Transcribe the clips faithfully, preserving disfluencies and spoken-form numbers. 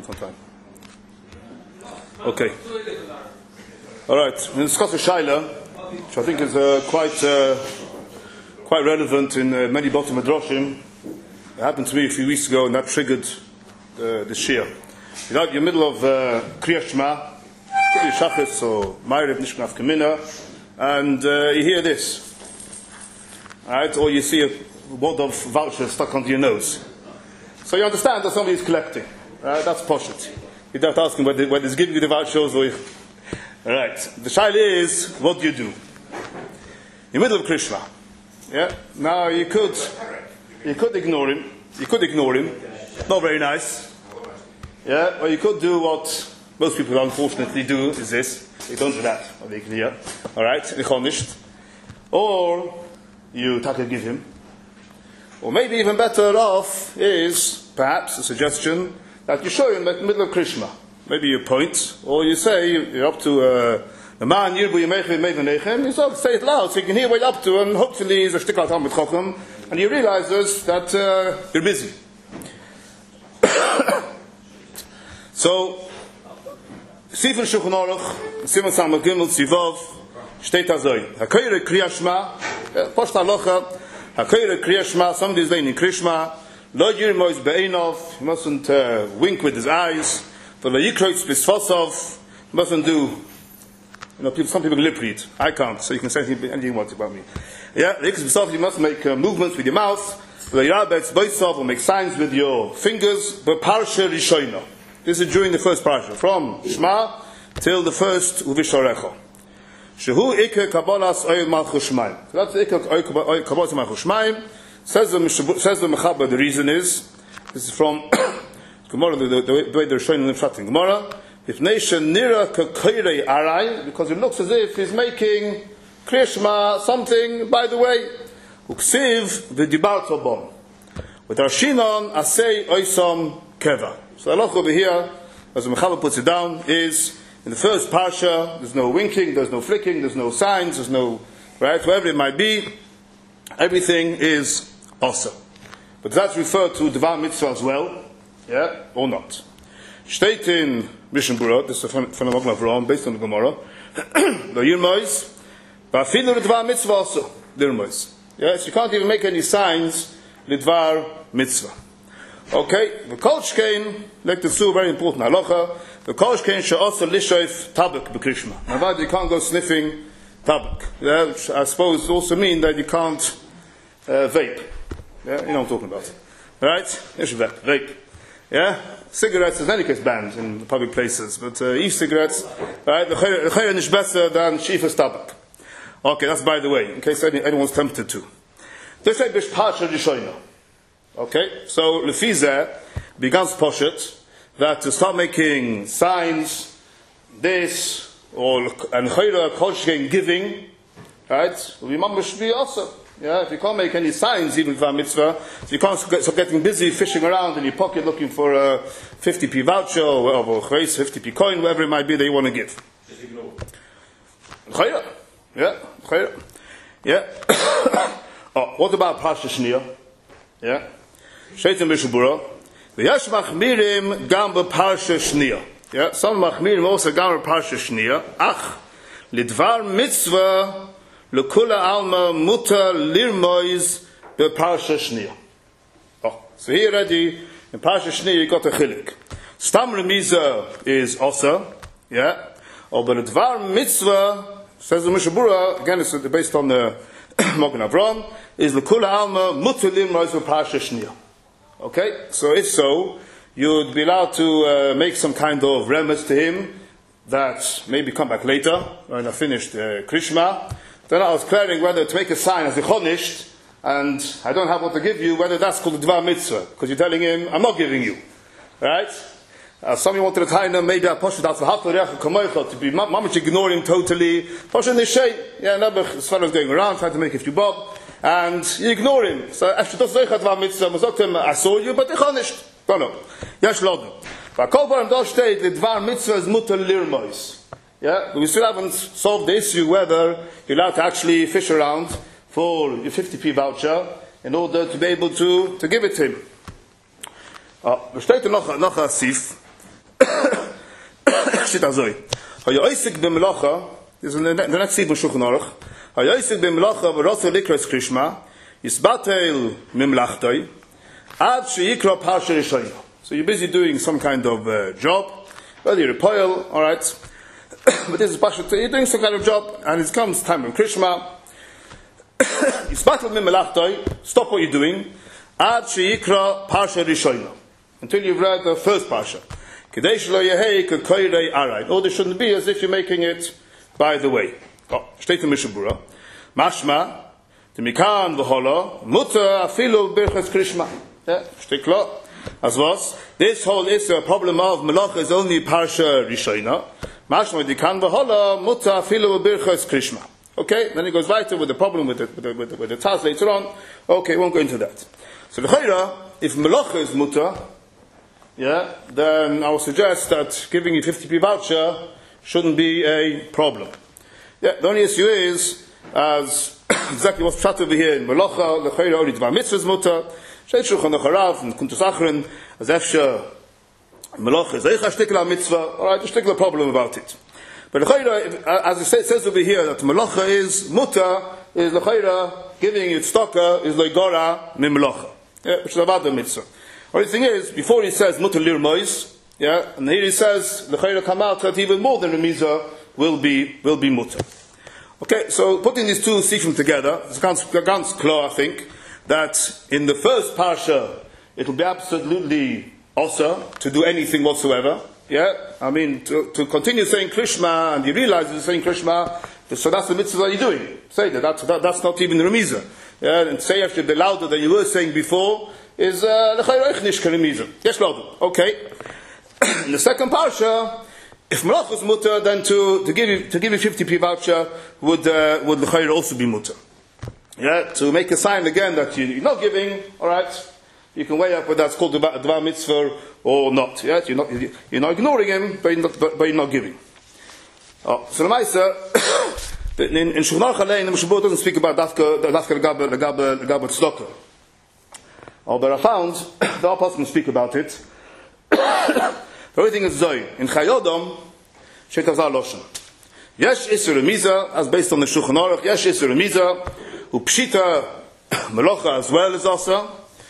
take some time. Okay. All right. We discuss the Shaila, which I think is uh, quite uh, quite relevant in uh, many Bottom Midrashim. It happened to me a few weeks ago, and that triggered uh, the Shir. You know, you're in the middle of uh, Kriyat Shema, could be Shachris or Ma'ariv Nishkan Afkamina, and uh, you hear this. All right, or you see a wad of vouchers stuck onto your nose. So you understand that somebody is collecting. Right? That's poshut. You don't ask him whether, whether he's giving you the vouchers or you... All right. The shaila is, what do you do? In the middle of Krishna. Yeah. Now you could, you could ignore him. You could ignore him. Not very nice. Yeah. Or you could do what most people unfortunately do. Is this? You don't do that. All right. Or you take give him. Or maybe even better off is, perhaps, a suggestion that you show him at the middle of Krishna. Maybe you point, or you say, you're up to the man, Yirbu Yemeichim Mevanechem, you sort of say it loud so you can hear what you're up to, and hopefully he's a shtikal Talmud Chochem, and he realizes that uh, you're busy. So, Sifin Shulchan Aruch, Simon Samach Gimel Tzivov, Shteit Azoi, HaKoyre Kriyat Shema, Poshta Alocha, HaKoyre Kriyat Shema, somebody is laying in Krishma, Lo Yirmois Be'enov, he mustn't uh, wink with his eyes, Lo Yikroitz B'sfosov, he mustn't do, you know, people, some people lip read, I can't, so you can say anything, anything you want about me. Yeah, you must make uh, movements with your mouth, Lo Yirabetz Boisov, or make signs with your fingers, but Parsha Rishoino. This is during the first Parsha, from Shema till the first Uvisharecha. Shehu Iker Kabbalas Oil Malchus Shemaim. So that's the Iker Kabbalas Malchus Shemaim. Says the says the Mechaber. The reason is this is from Gemara. The, the, the way they're showing in the Pshat in Gemara. If nation nira kakoirei arai, because it looks as if he's making Krishma something. By the way, uksiv v'dibarto bom. With Rashinon asay oisom keva. So the halach over here, as the Mechaber puts it down, is in the first parsha, there's no winking, there's no flicking, there's no signs, there's no, right, whatever it might be, everything is awesome. But that's referred to Devar Mitzvah as well, yeah, or not. State in Mishnah Berurah, this is a phenomenon of Ram, based on the Gemara, the Yirmois, but Afilu Devar Mitzvah also, the Yirmois. Yes, you can't even make any signs, Devar Mitzvah. Okay, the Kolshkein, like the Su, very important halacha, the Kolshkein should also lishoif tabak b'krishma. Now, you can't go sniffing tabak. Yeah, which I suppose also mean that you can't uh, vape. Yeah, you know what I'm talking about. Right? You should vape. Vape. Yeah? Cigarettes is in any case banned in public places, but uh, e-cigarettes, right? The chayren is better than shifas tabak. Okay, that's by the way, in case any, anyone's tempted to. This is bish parsha rishono. Okay, so Lefizeh begins poshet that to start making signs, this or and chayra kolshkein giving, right? Will be mamash be also. Yeah, if you can't make any signs even for a mitzvah, so you can't start getting busy fishing around in your pocket looking for a fifty p voucher or or fifty p coin, whatever it might be that you want to give. Just ignore. Chayra, yeah, chayra, yeah. Oh, what about Parsha Shnia? Yeah. Shaitim Mishnah Berurah. V'yesh machmirim gam b'parsha shniya. Yeah, some machmirim also gam b'parsha shniya. Ach, lidvar mitzvah lekula alma mutar lirmoiz b'parsha shniya. Oh, so here already in parsha shniya you got a chilik. Stam remiza is also, yeah. Oh, but lidvar mitzvah says the Mishnah Berurah again. It's based on the Mogen Avram. Is lekula alma mutar lirmoiz b'parsha shniya. Okay, so if so, you would be allowed to uh, make some kind of remez to him that maybe come back later when I finished uh, Krishma. Then I was clearing whether to make a sign as a chonisht, and I don't have what to give you, whether that's called a dvar mitzvah, because you're telling him, I'm not giving you. Right? Uh, some of you wanted to tell him, maybe I pushed it out to be mamish ignore him totally. Push in the shade. Yeah, no, but this fellow's going around trying to make a few bob. And you ignore him. So after das zeichat war mitzvah, man sagt him, I saw you, but ich kann nicht. No, no. Yesh lodo. But kol param da steht, the dvar mitzvah is mutar lirmois. Yeah, we still haven't solved the issue whether you're allowed to actually fish around for your fifty p voucher in order to be able to, to give it to him. Uh, there steht noch, noch a sif. steht also, Hayoisik b'melacha, this is the next Sifon Shulchan Aruch, Hayoisik b'melacha v'rotzo likros krishma, yisbatel mimlachtoi, ad sheyikra parsha rishayna. So you're busy doing some kind of uh, job, whether you're a poil, alright, but this is parsha, you're doing some kind of job, and it comes time of krishma, yisbatel mimlachtoi, stop what you're doing, ad sheyikra parsha rishayna, until you've read the first parsha. Or there shouldn't be as if you're making it by the way. Oh, steht in Mishabura. Mashma, the Mikan v'hola, muta afilu birchas krishma. Yeah, steht klar. As was, this whole issue, problem of Melach is only Parsha Rishayna. Mashma, the Mikan v'hola, muta afilu birchas krishma. Okay, then he goes weiter with the problem with the, with the, with the, with the task later on. Okay, won't go into that. So the Chayra, if Melach is muta, yeah, then I would suggest that giving a fifty p voucher shouldn't be a problem. Yeah, the only issue is, as exactly what's chat over here in Melacha, the Chayra only Dvar Mitzvahs Mutter, Sheit Shulchan Aruch and Kuntus Achron, as Efsha, Melacha is Eicha Shtikla Mitzvah, alright, a Shtikla problem about it. But the Chayra, as it says, says over here, that Melacha is Mutter, is the Chayra giving it stocker, is Leigora Min Melacha, yeah, which is about the Mitzvah. Only thing is, before he says mutter lirmois, yeah, and here he says the chayra come out that even more than remiza will be will be mutter. Okay, so putting these two sifim together, it's ganz ganz clear, I think, that in the first parsha it will be absolutely also to do anything whatsoever. Yeah, I mean to, to continue saying Krishma and you realize you're saying Krishma, so that's the mitzvah that you're doing. Say that that's that, that's not even remiza. Yeah, and say after the louder than you were saying before. Is uh, the Chayra Eichnish Karimizah. Yes, Lord. Okay. In the second parsha, if Melach was mutter, then to, to give you to give you fifty p voucher would uh, would the Chayra also be mutter. Yeah, to make a sign again that you, you're not giving. All right, you can weigh up whether that's called Dvar Mitzvah or not. Yeah, you're not you're not ignoring him, but you're not, but, but you're not giving. Oh, so the Ma'aser in in Shulchan Aruch Alein, the Mishabur doesn't speak about Dafka Dafka Gabe Gabe Gabe Tzedakah. Oh, but I found the Apostle can speak about it. Everything is Zoy. In Chayodom, Shetav Zah Loshen. Yesh Isser Remiza, as based on the Shulchan Aruch, Yesh Isser Remiza, Upshita Melocha as well as also,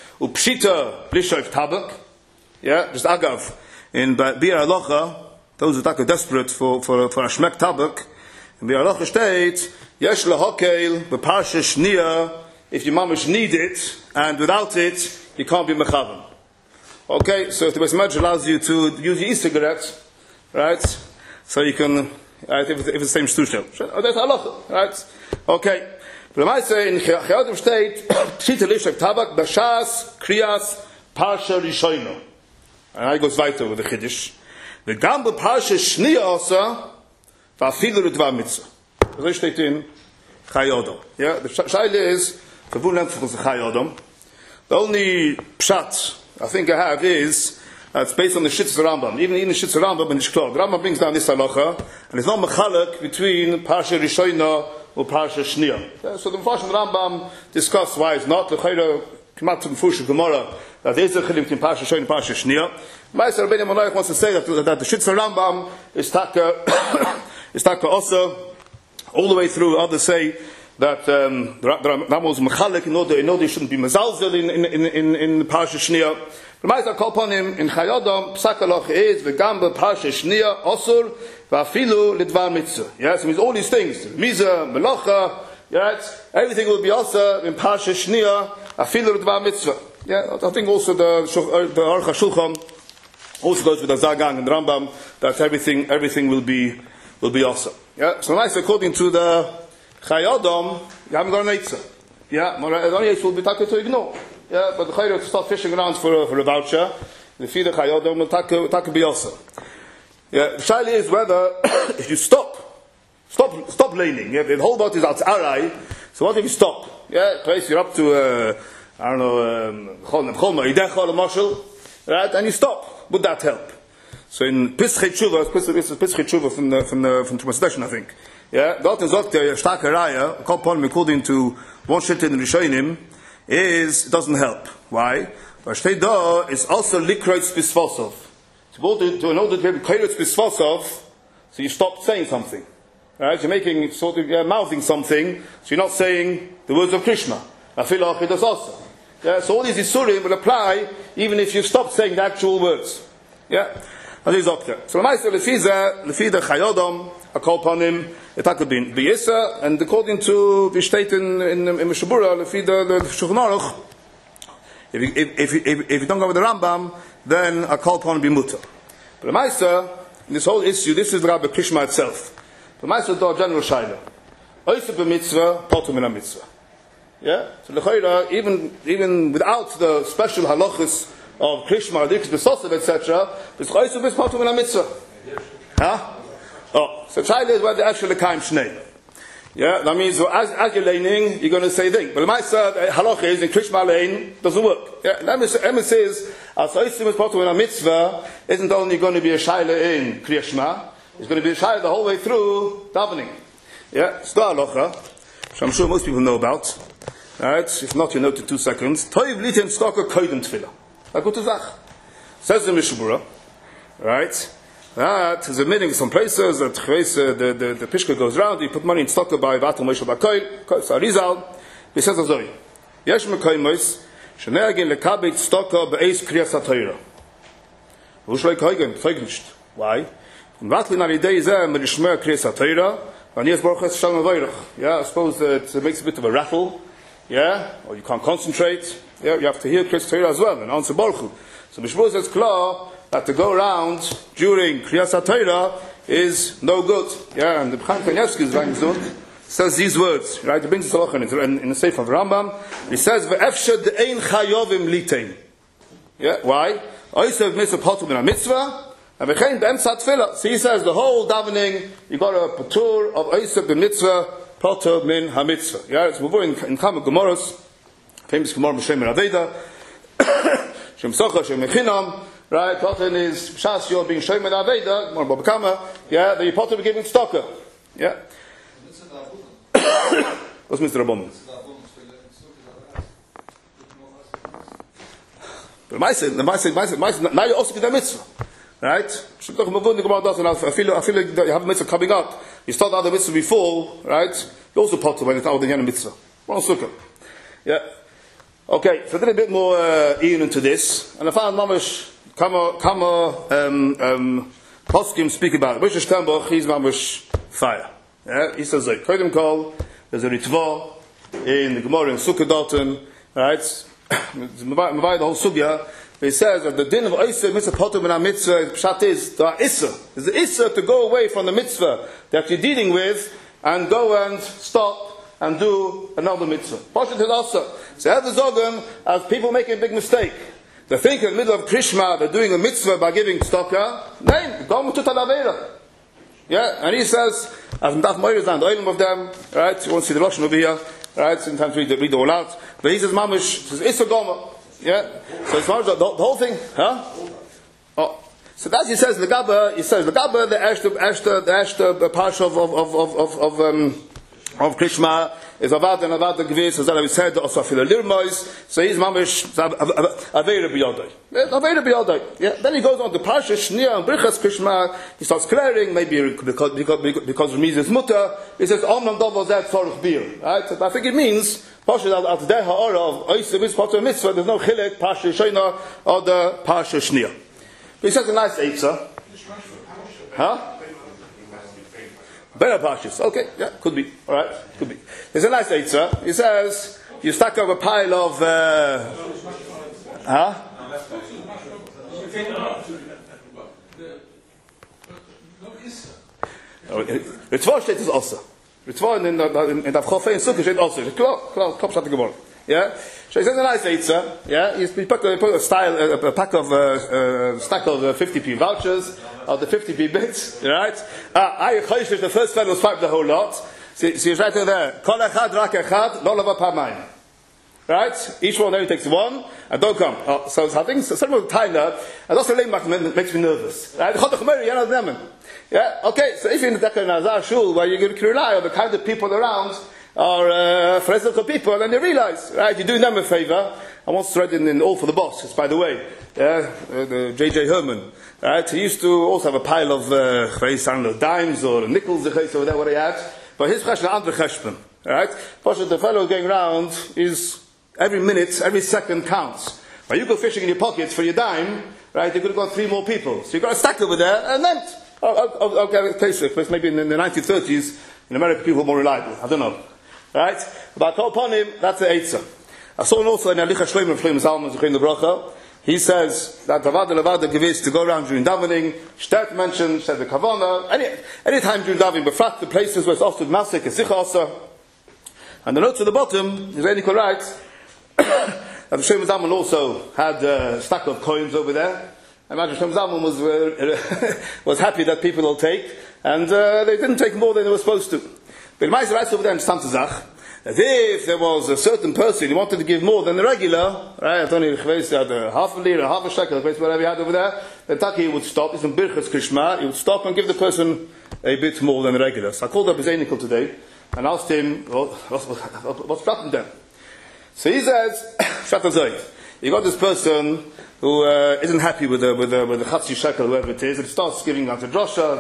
Upshita Blishoif Tabak. Yeah, just Agav. In Bir Alocha, those that are desperate for, for, for a Shmek Tabak, in Bir Alocha states, Yesh Lehokel, Beparsha Shnia, if your mamish need it, and without it, you can't be mechavan. Okay, so if the Beis Medrash allows you to use your e-cigarette, right, so you can, right, if, if it's the same shtushel. Oh, that's halacha, right? Okay. But I might say, in Chayadim state, Pshita Lishak Tabak, Bashas, Kriyas, Parsha Rishoino. And I goes weiter with the Chiddush. The Gamba Parsha Shniya Osa, Vafilu Dvar Mitzvah. So steht in Chayodom. Yeah, the Shaila is, the only pshat I think I have is uh, it's based on the Shitz Rambam. Even in the Shitz Rambam and Ishklor, the Rambam brings down this halacha, and it's not mechalek between Parsha Rishoina or Parsha Shnia. Yeah, so the Mepharshim Rambam discuss why it's not the Chayra K'mat Mefusha Gemara that there is a chilik between Parsha Rishoina and Parsha Shnia. Ma'aser Rabbeinu Monoich wants to say that, that the Shitz Rambam is taka is taka also all the way through. Others say that um, the Rambam was mechalek in order in order he shouldn't be mezalzel in in in in, in Parsha Shnia. The Ma'aser call upon him in Chayodom Psakaloch is v'gamba Parsha Shnia osur v'afilu lidvar mitzvah. Yes, it means all these things. Miza, Melocha, yes, everything will be also in Parsha Shnia afilu lidvar mitzvah. Yeah, I think also the the Aruch HaShulchan also goes with the Zagang and the Rambam that everything everything will be will be also. Yeah, so nice according to the Chayodom, you haven't got an Eitzah. Yeah, the only Eitzah will be taken to ignore. Yeah, but the Chayra to start fishing around for a, for a voucher, the feed the Chayodom will take take be also. Yeah, the Shaila is whether if you stop, stop, stop laning. Yeah, the whole boat is out arai. So what if you stop? Yeah, place you're up to uh, I don't know, Chol Chol Idechol Marshal, right? And you stop. Would that help? So in Pischei Tshuva, this is Pischei Tshuva from the from the from Translation, I think. Yeah, dort in sagt der starke Raya, according according to one shit in Rishonim, is it doesn't help. Why? But steht da is also likroitz bisvosov. To go to in order to have likroitz bisvosov, so you stop saying something. Right? You're making, sort of, uh, mouthing something, so you're not saying the words of Krishma. Afilu achidas also. Yeah? So all these isurim will apply even if you stop saying the actual words. Yeah? And this is up there. So the Meister Lefiza, Lefida Chayodom, a call upon him, it could be B'Yisa, and according to the state in in, in Mishabura, Lefida the Shulchan Aruch, if you, if, if, if, if you don't go with the Rambam, then a call upon him be Mutter. But the Meister, in this whole issue, this is the Rabbi Krishma itself. The Meister do a general shayla. Oiseh b'mitzvah, poter min ha-mitzvah. Yeah? So the Chayra, even even without the special halachas of Krishma, Diksh, Besosav, et cetera, it's oiseh b'mitzvah, poter min ha-mitzvah. Huh? Oh, so shayla is where the actual kaim shnei. Yeah, that means well, as, as you're learning, you're going to say thing. But the Meister halacha is in Krishma lane doesn't work. Yeah, and Emma says as oiseh b'mitzvah, poter min ha-mitzvah isn't only going to be a shayla in Kriya Shema. It's going to be a shayla the whole way through davening. Yeah, it's the halacha, which I'm sure most people know about. Right? If not, you note in two seconds. Toiv litem stocker koidem tefillah. A gute Sach. Says the Mishabura. Right? That is a meaning in some places that the, the, the, the Pishka goes around, you put money in stocker by Vatal Moshe Bakoil, Sarizal. He says Azoi. Yesh mekoimos, sheneagin lekabit stocker be'ez kriyas ha-Torah. V'ushloi koigen, koig nicht. Why? In Vatlin al-Idei zeh merishmer kriyas ha-Torah, and yes, Baruch Hashem Avayrach. Yeah, I suppose that it makes a bit of a rattle. Yeah, or you can't concentrate. Yeah, you have to hear Kriyas Torah as well and answer Baruch Hu. So Mishmur says clear that to go around during Kriyas Torah is no good. Yeah, and the B'chan Kanievsky's Rambam says these words. Right, he brings this in, in, in the Sefer of Rambam. He says ve'efshed de'ein chayovim litein. Yeah, why? Oiseh b'mitzvah poter min ha-mitzvah. And v'chein b'emtza tefillah. So he says the whole davening you got a patur of oiseh b'mitzvah poter min ha-mitzvah. Yeah, it's moving in, in Chama Gemoros, famous Gemara M'Shem and Aveda, Shem Socha, Shem Mechinam, right? Poter is Shas, you're being Shem and Aveda, Gemara Baba Kama, yeah, the poter be giving stocker. Yeah. What's Mister Rabban? But my say, my say, my say, my say, now you also get a mitzvah. Right? I feel, I feel like you have a mitzvah coming up. You start the other mitzvah before, right? You also potter when it's out of the mitzvah. One sukkah. Yeah. Okay, so I did a bit more uh, in into this, and I found Mamash Kama Kama um um Poskim speak about it. Moshe Sternbach, he's Mamash fire. Yeah, he says like Kodim Kol, there's a Ritva in the Gemara in Sukkah Dalton, right? Mavai the whole sugya. He says that the din of Oiseh mitzvah poter min ha-mitzvah pshat is the Issa. It's the Issa to go away from the mitzvah that you're dealing with and go and stop and do another mitzvah. Poshet is also. So have the Zogan as people making a big mistake. They think in the middle of Krishma they're doing a mitzvah by giving stocker. Nein, go to Talavera. Yeah, and he says, as Daf Moir is and the oilim of them, right? You won't see the Lashon over here, right? Sometimes read the, read the all out. But he says, Mamish, says Issa Goma. Yeah, so it's the, the, the whole thing, huh? Oh, so that's he says the Gabba. He says the Gabba, the Ashta, Ashta, the Ashta parsha of of of of of um, of Krishma is about and about the Gvis, as that we said also feel Lirmois. So he's mamish avera biyodai, avera biyodai. Yeah. Then he goes on to parsha Shnia and Brichas Krishma. He starts clearing maybe because because because of Mises Mutter. He says Omnam Dov Zed Tzorich Bir. Right. So I think it means. Pasha al Dei Ha'ara of Oiseh mitzvah poter mitzvah. There's no chilek Pasha Shena or the Pasha Shnia. But he says a nice eitzah. Huh? Better Pashas. Okay, yeah, could be. All right, could be. There's a nice eitzah. He says you stack up a pile of. Uh, huh? It's four states is also. Ritva in the in the Chofei and Sukkah steht also. Klar, klar, Kopf hat geworden. Yeah. So he says a nice eitzah. Yeah. He put a, put a style, a, a pack of, uh, uh, stack of uh, fifty p vouchers, of the fifty p bits. Right. Ah, I Chodesh, the first fellow swiped the whole lot. So, so he's right there. Kol echad rak echad, lo lava pamayim. Right. Each one only takes one, and don't come. Oh, so I think some of the time now, and also Leimach makes me nervous. Right. Yeah, okay, so if you're in the Decker Nazar Shul, where you can rely on the kind of people around are uh, physical people, and you realize, right, you're doing them a favor, I once read in, in All for the Boss, it's by the way, yeah, uh, the J J Herman, right? He used to also have a pile of, uh, I don't know, dimes or nickels, over there, what he had. But his cheshbon, andere cheshbon, right? But the fellow going around is every minute, every second counts. When you go fishing in your pockets for your dime, right, you could have got three more people. So you've got a stack over there, and then, I'll, I'll, I'll get a case of it, maybe in, in the nineteen thirties, in America people were more reliable. I don't know. Right? But upon him, that's the Eitzah. I saw also in Alicha Shloim of Shloim Zalman, Zechrein the Bracha, he says that Avad Levada Gewiss to go around during davening, Shtert mentioned, said the Kavana, any, any time during davening, but frat the places where it's often Masik and Sicha Asa. And the notes at the bottom, the Zenikel writes, that the Shloim Zalman also had a stack of coins over there. I imagine Shloim Zalman was, uh, was happy that people will take, and uh, they didn't take more than they were supposed to. But Meiser writes over there in Stamtezach, that if there was a certain person who wanted to give more than the regular, right, I don't know, he had a half a lira, half a shekel, whatever he had over there, then Taki would stop, it's in Birchas Krishma, he would stop and give the person a bit more than the regular. So I called up his Einikul today, and asked him, well, what's, what's happened then? So he says, Shatazoi, you got this person who uh, isn't happy with the with the with the Chatzi shekel, whoever it is, and he starts giving out the drosha,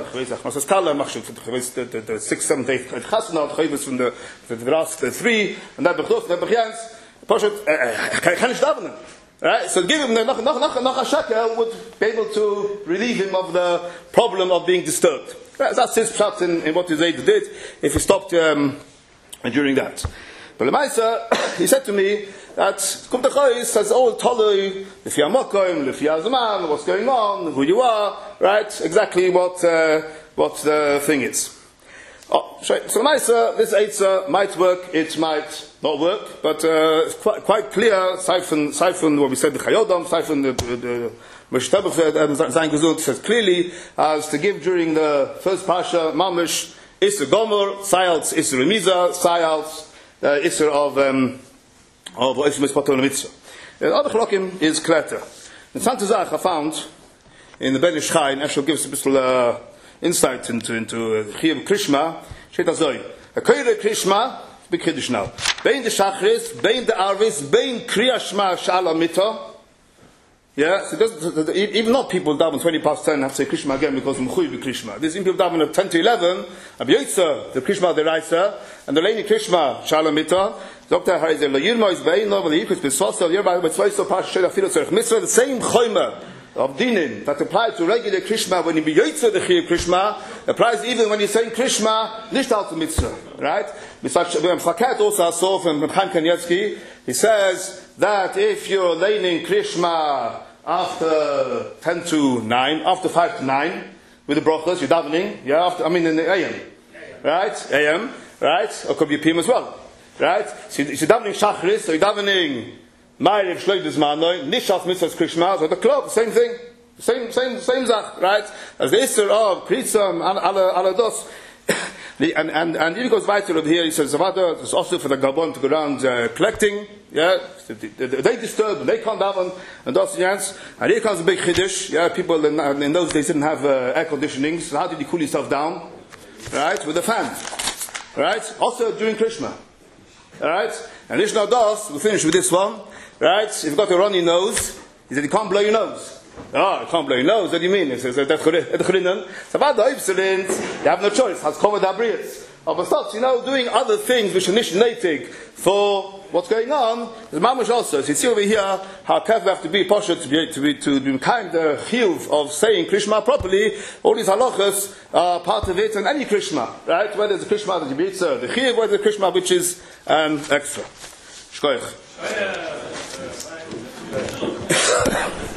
the the the six, seven, eight chasna, the from the the last the three, and that bechdos, that bechjans, Poshet, can ich daven? Right, so give him the noch noch noch noch a shekel would be able to relieve him of the problem of being disturbed. That's his pshat in, in what his aide did if he stopped um, during that. But the Maisa, he said to me that Kum Techois says all Tolui, Lefi HaMokoim, Lefi HaZman, what's going on, who you are, right? Exactly what uh, what the thing is. Oh, so the Maisa, this Eitzah might work, it might not work, but uh, it's quite, quite clear. Siphon, siphon, what we said the Chayodam, siphon the the Meshtabach Zayin Gesund says clearly as to give during the first Pasha Mamish Isser Gomer, Sayals Isser Remiza, Sayals. Uh, Isser of um, of Isser Mitzpaton Mitzvah. The other chlokim is Kletter. In Santazach I found in the Ben Ish Chai, and Eshel gives a little uh, insight into into Chiyuv Krishma. Shet Azoi. A Koyre Krishma, big Kiddush now. Bein the Shachris, Bein the Arvis, Bein Kriya Shma Shala Mita. Yeah, so does, even not people daven twenty past ten have to say Krishma again because Mchuy be Krishma. There's people daven at ten to eleven, Abiyotza, the Krishma the Raisa, and the Leni Krishma Shalamita. Doctor Haizer La Yirma is Bein, no, the Yikus Biswasel, Yerba Mitzvah, Pash Shela Filo Tzarech Mitzvah, the same Choyma of Dinin that applies to regular Krishma when you be Yotza the Chiyuv Krishma, applies even when you're saying Krishma, nicht al Mitzvah, right? Chakat also saw from Chaim Kanievsky, he says that if you're learning Krishma after ten to nine, after five to nine, with the brachas, you're davening, yeah, after, I mean in the A M, right? A M, right? Or could be P M as well, right? So you're davening Shachris, so you're davening Ma'ariv Shloides Manoi, Nishas Mitzvahs Krishma, so the club, same thing, same, same, same Zach, right? As the Isser of Kritzam, Alados, and, and, and he goes weiter over here, he says, Zavada, it's also for the Gabon to go around uh, collecting, yeah, they disturb, they can't daven, and that's the answer. And here comes a big Chiddush, yeah, people in, in those days didn't have uh, air conditioning, so how did you cool yourself down? Right, with a fan. Right, also during Krishma. Alright, and Ishna Das, we'll finish with this one. Right, if you've got a runny nose, he said you can't blow your nose. Oh, you can't blow your nose, what do you mean? He says, you have no choice, has covered our breaths. But you know, doing other things which are nishnating for what's going on, is mamash also. So you see over here how careful we have to be posher to be to be to be kind the chiyuv of saying Krishma properly. All these halachas are part of it, and any Krishma, right? Whether it's a Krishma that you beat, so the chiyuv, whether it's a Krishma which is um, extra. Shkoyach.